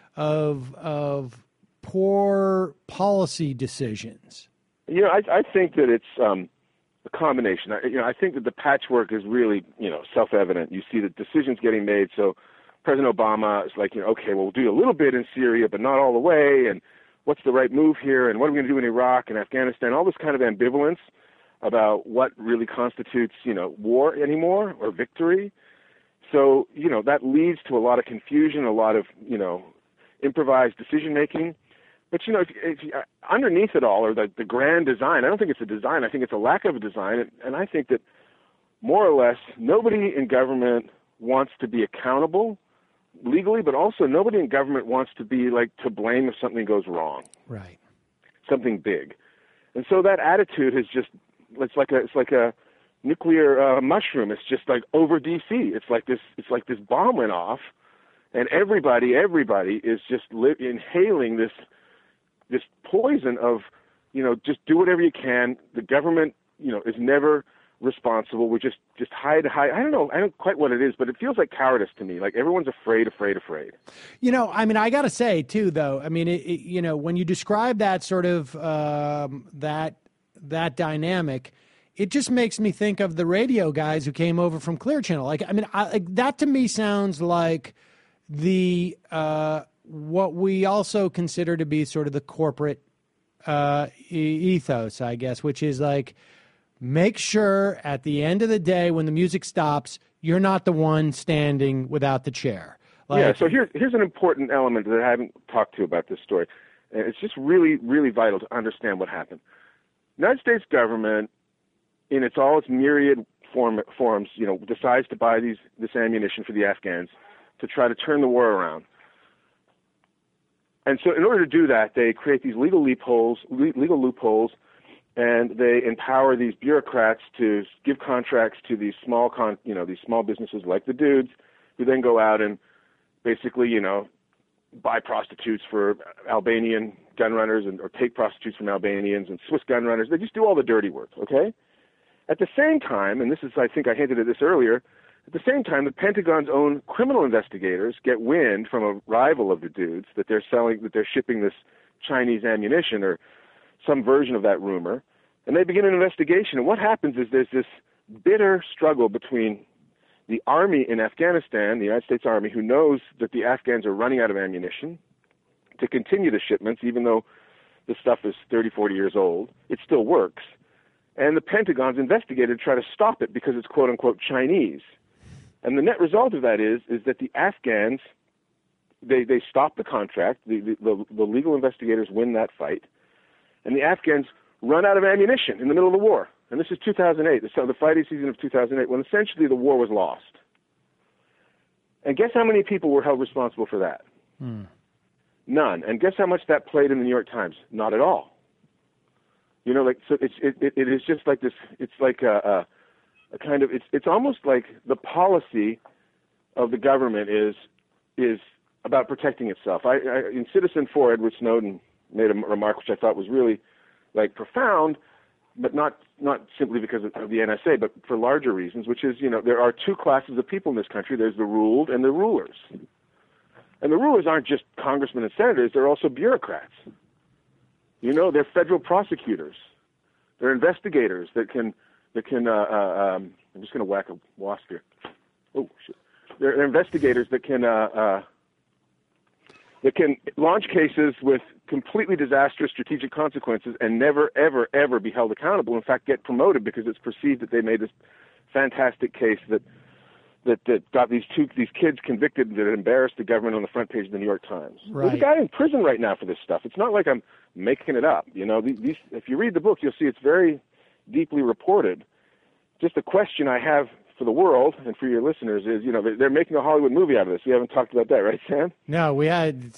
poor policy decisions? You know, I think that it's a combination. I think that the patchwork is really, you know, self-evident. You see the decisions getting made. So President Obama is like, you know, okay, well, we'll do a little bit in Syria, but not all the way. And what's the right move here? And what are we going to do in Iraq and Afghanistan? All this kind of ambivalence about what really constitutes, you know, war anymore or victory. So, you know, that leads to a lot of confusion, a lot of, you know, improvised decision-making. But, underneath it all, or the grand design, I don't think it's a design. I think it's a lack of a design. And I think that more or less nobody in government wants to be accountable legally, but also nobody in government wants to be to blame if something goes wrong. Right. Something big. And so that attitude is just, it's like a nuclear mushroom. It's just over DC. It's like this bomb went off, and everybody is just inhaling this poison of, just do whatever you can. The government, is never responsible. We just hide. I don't know quite what it is, but it feels like cowardice to me. Like everyone's afraid. I got to say too, though, when you describe that sort of, that dynamic, it just makes me think of the radio guys who came over from Clear Channel. That to me sounds like the, what we also consider to be sort of the corporate ethos, I guess, which is make sure at the end of the day when the music stops, you're not the one standing without the chair. So here's an important element that I haven't talked to about this story. And it's just really, really vital to understand what happened. The United States government, in its myriad forms, decides to buy this ammunition for the Afghans to try to turn the war around. And so in order to do that, they create these legal loopholes, and they empower these bureaucrats to give contracts to these small businesses like the Dudes, who then go out and basically, buy prostitutes for Albanian gun runners or take prostitutes from Albanians and Swiss gun runners. They just do all the dirty work, okay? At the same time, and this is, I think I hinted at this earlier, at the same time, the Pentagon's own criminal investigators get wind from a rival of the Dudes that they're shipping this Chinese ammunition or some version of that rumor, and they begin an investigation. And what happens is there's this bitter struggle between the army in Afghanistan, the United States Army, who knows that the Afghans are running out of ammunition to continue the shipments, even though the stuff is 30, 40 years old. It still works. And the Pentagon's investigated to try to stop it because it's quote-unquote Chinese. And the net result of that is that the Afghans, they stop the contract. The legal investigators win that fight. And the Afghans run out of ammunition in the middle of the war. And this is 2008, the fighting season of 2008, when essentially the war was lost. And guess how many people were held responsible for that? None. And guess how much that played in the New York Times? Not at all. So it is just like this. It's like a kind of, it's almost like the policy of the government is about protecting itself. In Citizen 4, Edward Snowden made a remark which I thought was really profound, but not simply because of the NSA, but for larger reasons, which is, there are two classes of people in this country. There's the ruled and the rulers. And the rulers aren't just congressmen and senators, they're also bureaucrats. They're federal prosecutors. They're investigators that can I'm just going to whack a wasp here. Oh, shit. They're investigators that can launch cases with completely disastrous strategic consequences and never, ever, ever be held accountable. In fact, get promoted because it's perceived that they made this fantastic case that got these kids convicted that embarrassed the government on the front page of the New York Times. Right. There's a guy in prison right now for this stuff. It's not like I'm making it up. If you read the book, you'll see it's very deeply reported. Just a question I have for the world and for your listeners is, they're making a Hollywood movie out of this. We haven't talked about that, right, Sam? No, we had.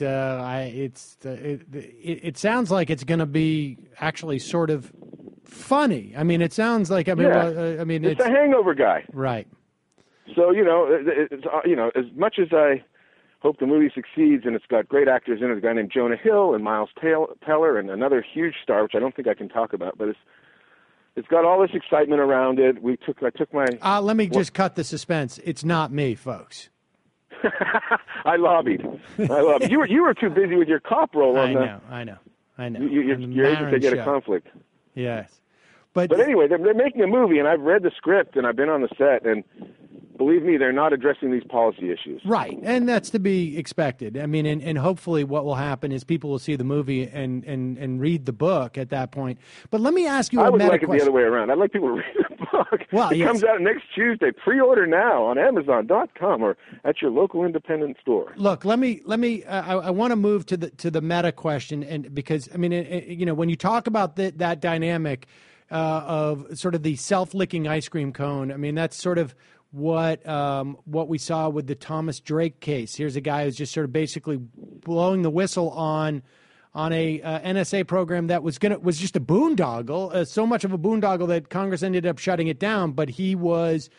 It sounds like it's going to be actually sort of funny. It sounds like. It's a Hangover guy, right? So as much as I hope the movie succeeds, and it's got great actors in it, a guy named Jonah Hill and Miles Teller and another huge star, which I don't think I can talk about, but it's got all this excitement around it. I took my. Let me just cut the suspense. It's not me, folks. I lobbied. You were too busy with your cop role on I know. You're able to get a conflict. Yes. But anyway, they're making a movie, and I've read the script, and I've been on the set, and believe me, they're not addressing these policy issues. Right, and that's to be expected. I mean, and hopefully what will happen is people will see the movie and read the book at that point. But let me ask you I a would meta like it question. the other way around. I'd like people to read the book. Well, it comes out next Tuesday. Pre-order now on Amazon.com or at your local independent store. Look, let me. I want to move to the meta question, and because I mean, when you talk about that dynamic of sort of the self-licking ice cream cone, I mean that's sort of what we saw with the Thomas Drake case. Here's a guy who's just sort of basically blowing the whistle on a NSA program that was just a boondoggle, so much of a boondoggle that Congress ended up shutting it down. But he was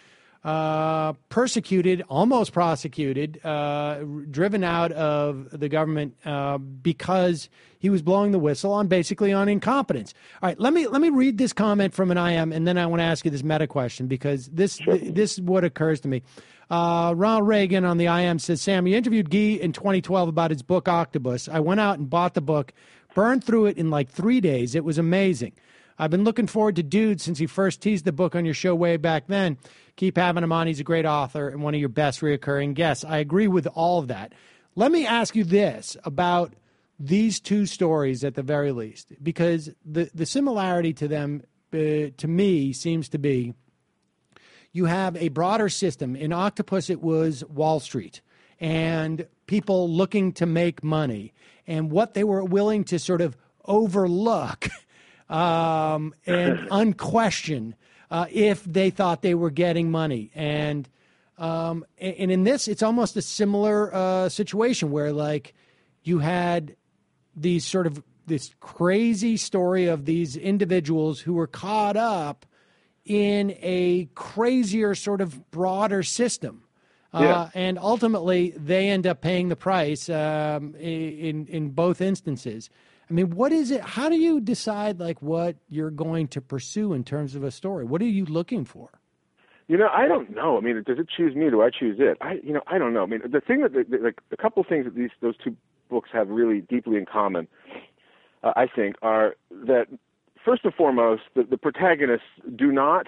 persecuted, almost prosecuted, driven out of the government because he was blowing the whistle on incompetence. All right, let me read this comment from an IM, and then I want to ask you this meta question because this is what occurs to me. Ronald Reagan on the IM says, Sam, you interviewed Guy in 2012 about his book Octopus. I went out and bought the book, burned through it in like 3 days. It was amazing. I've been looking forward to Dude since he first teased the book on your show way back then. Keep having him on. He's a great author and one of your best reoccurring guests. I agree with all of that. Let me ask you this about these two stories at the very least, because the similarity to them, to me, seems to be you have a broader system. In Octopus, it was Wall Street and people looking to make money and what they were willing to sort of overlook and unquestion if they thought they were getting money. And in this, it's almost a similar situation where, like, you had these sort of this crazy story of these individuals who were caught up in a crazier sort of broader system. And ultimately, they end up paying the price in both instances. I mean, what is it? How do you decide, like, what you're going to pursue in terms of a story? What are you looking for? I don't know. I mean, does it choose me? Do I choose it? I don't know. I mean, the thing that, like, a couple of things that those two books have really deeply in common, I think, are that first and foremost, the protagonists do not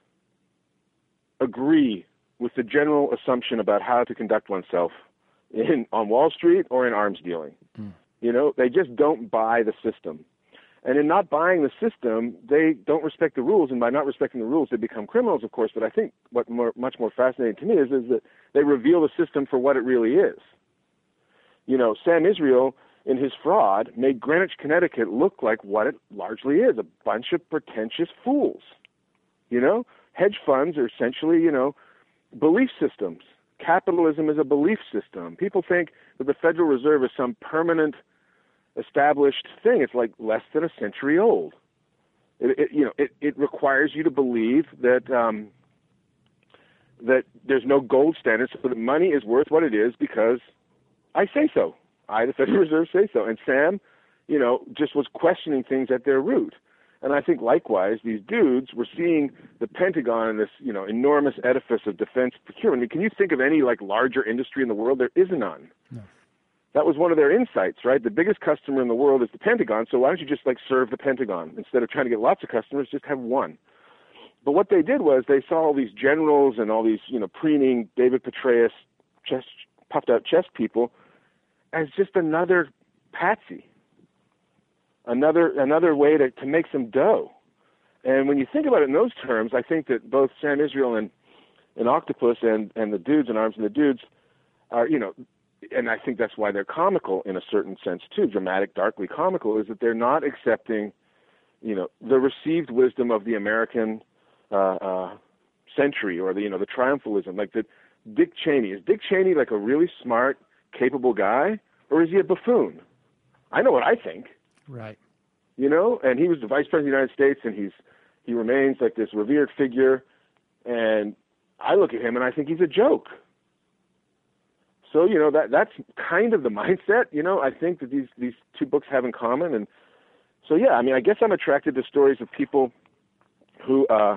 agree with the general assumption about how to conduct oneself on Wall Street or in arms dealing. They just don't buy the system. And in not buying the system, they don't respect the rules. And by not respecting the rules, they become criminals, of course. But I think what much more fascinating to me is that they reveal the system for what it really is. Sam Israel, in his fraud, made Greenwich, Connecticut look like what it largely is, a bunch of pretentious fools. Hedge funds are essentially, belief systems. Capitalism is a belief system. People think that the Federal Reserve is some permanent established thing. It's like less than a century old. It requires you to believe that that there's no gold standard, so that money is worth what it is because I say so. I, the Federal Reserve, say so. And Sam, just was questioning things at their root. And I think likewise, these dudes were seeing the Pentagon in this, enormous edifice of defense procurement. I mean, can you think of any larger industry in the world? There is none. No. That was one of their insights, right? The biggest customer in the world is the Pentagon, so why don't you just serve the Pentagon instead of trying to get lots of customers? Just have one. But what they did was they saw all these generals and all these, preening David Petraeus, puffed out chest people as just another patsy. Another way to make some dough. And when you think about it in those terms, I think that both Sam Israel and Octopus and the dudes and Arms and the Dudes are, and I think that's why they're comical in a certain sense too, dramatic, darkly comical, is that they're not accepting, the received wisdom of the American century or the triumphalism. Like Dick Cheney. Is Dick Cheney like a really smart, capable guy, or is he a buffoon? I know what I think. Right. And he was the Vice President of the United States, and he remains like this revered figure, and I look at him and I think he's a joke. So, that's kind of the mindset, I think that these two books have in common. And so, yeah, I mean, I guess I'm attracted to stories of people who a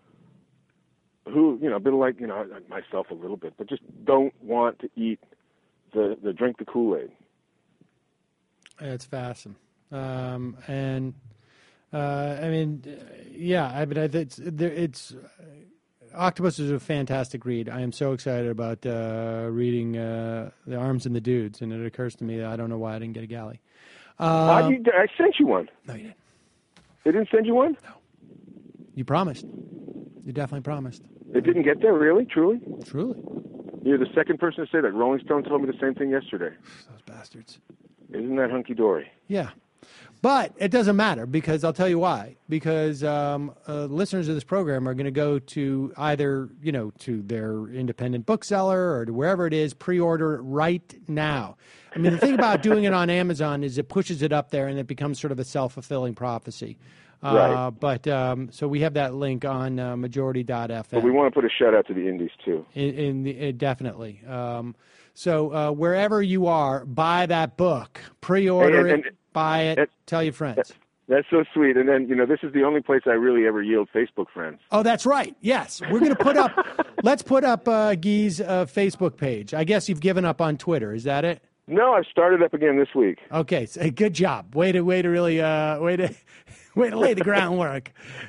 bit like, myself a little bit, but just don't want to eat the drink the Kool-Aid. It's fascinating. I mean, yeah. I mean, it's Octopus is a fantastic read. I am so excited about reading The Arms and the Dudes, and it occurs to me that I don't know why I didn't get a galley. I sent you one. No, you didn't. They didn't send you one? No. You promised. You definitely promised. It didn't get there, really? Truly? Truly. You're the second person to say that. Rolling Stone told me the same thing yesterday. Those bastards. Isn't that hunky-dory? Yeah. But it doesn't matter, because I'll tell you why. Because listeners of this program are going to go to either, to their independent bookseller or to wherever it is, pre-order it right now. I mean, the thing about doing it on Amazon is it pushes it up there and it becomes sort of a self-fulfilling prophecy. Right. But so we have that link on majority.fm. But we want to put a shout-out to the indies, too. Definitely. So wherever you are, buy that book. Pre-order it, buy it, tell your friends. That's so sweet. And then, this is the only place I really ever yield Facebook friends. Oh, that's right. Yes. We're going to put up, let's put up Guy's Facebook page. I guess you've given up on Twitter. Is that it? No, I've started up again this week. Okay. So, good job. Way to really, way to lay the groundwork.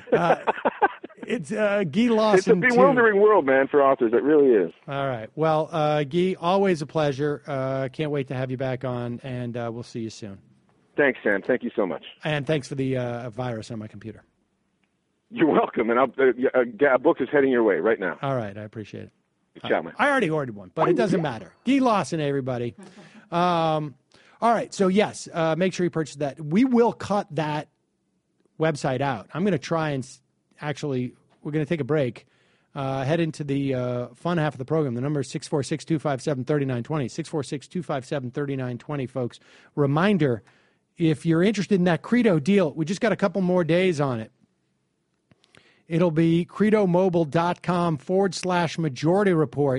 It's Guy Lawson. It's a bewildering world, man, for authors. It really is. All right. Well, Guy, always a pleasure. Can't wait to have you back on, and we'll see you soon. Thanks, Sam. Thank you so much. And thanks for the virus on my computer. You're welcome. And a book is heading your way right now. All right. I appreciate it. Ciao, man. I already ordered one, but it doesn't matter. Guy Lawson, everybody. All right. So, yes, make sure you purchase that. We will cut that website out. I'm going to try and actually, we're going to take a break, head into the fun half of the program. The number is 646-257-3920, 646-257-3920, folks. Reminder, if you're interested in that Credo deal, we just got a couple more days on it. It'll be credomobile.com/majority report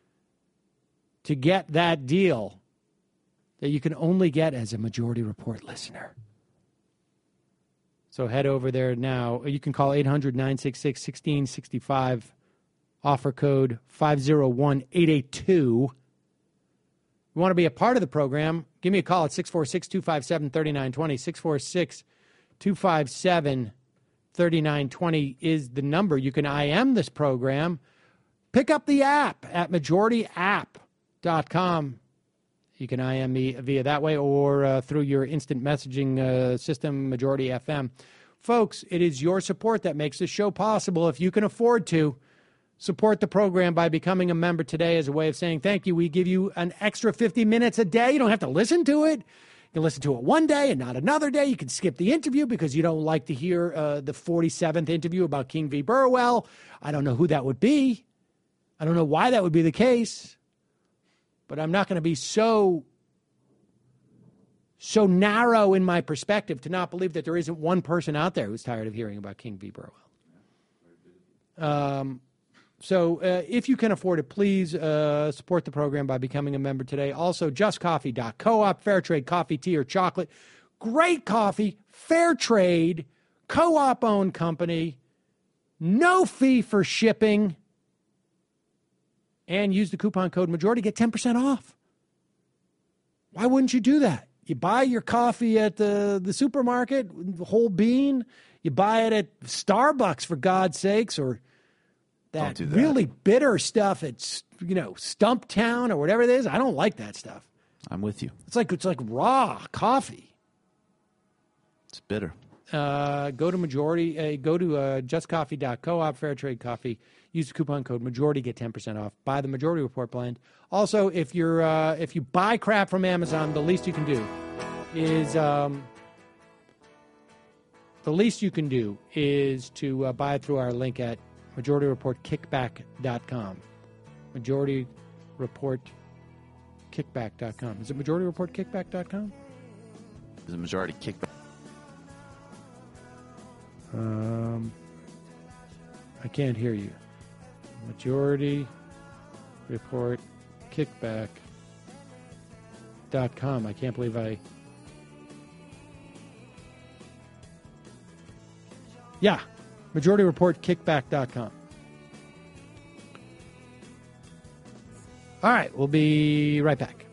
to get that deal that you can only get as a Majority Report listener. So head over there now. You can call 800-966-1665, offer code 501882. You want to be a part of the program, give me a call at 646-257-3920. 646-257-3920 is the number. You can IM this program. Pick up the app at majority.app.com. You can IM me via that way or through your instant messaging system, Majority FM. Folks, it is your support that makes this show possible. If you can afford to, support the program by becoming a member today as a way of saying thank you. We give you an extra 50 minutes a day. You don't have to listen to it. You can listen to it one day and not another day. You can skip the interview because you don't like to hear the 47th interview about King v. Burwell. I don't know who that would be. I don't know why that would be the case. But I'm not going to be so narrow in my perspective to not believe that there isn't one person out there who's tired of hearing about King v. Burwell. So if you can afford it, please support the program by becoming a member today. Also, justcoffee.coop, fair trade coffee, tea, or chocolate. Great coffee, fair trade, co-op-owned company, no fee for shipping. And use the coupon code Majority, get 10% off. Why wouldn't you do that? You buy your coffee at the supermarket, whole bean. You buy it at Starbucks, for God's sakes, or that really bitter stuff at, Stumptown or whatever it is. I don't like that stuff. I'm with you. It's like raw coffee. It's bitter. Go to Majority. Go to justcoffee.coop, fair trade coffee. Use the coupon code Majority, get 10% off. Buy the Majority Report blend. Also, if you buy crap from Amazon, the least you can do is to buy it through our link at MajorityReportKickback.com. MajorityReportKickback.com. Is it MajorityReportKickback.com? Is it Majority Kickback? I can't hear you. Majority Report Kickback.com. I can't believe Yeah, Majority Report Kickback.com. All right, we'll be right back.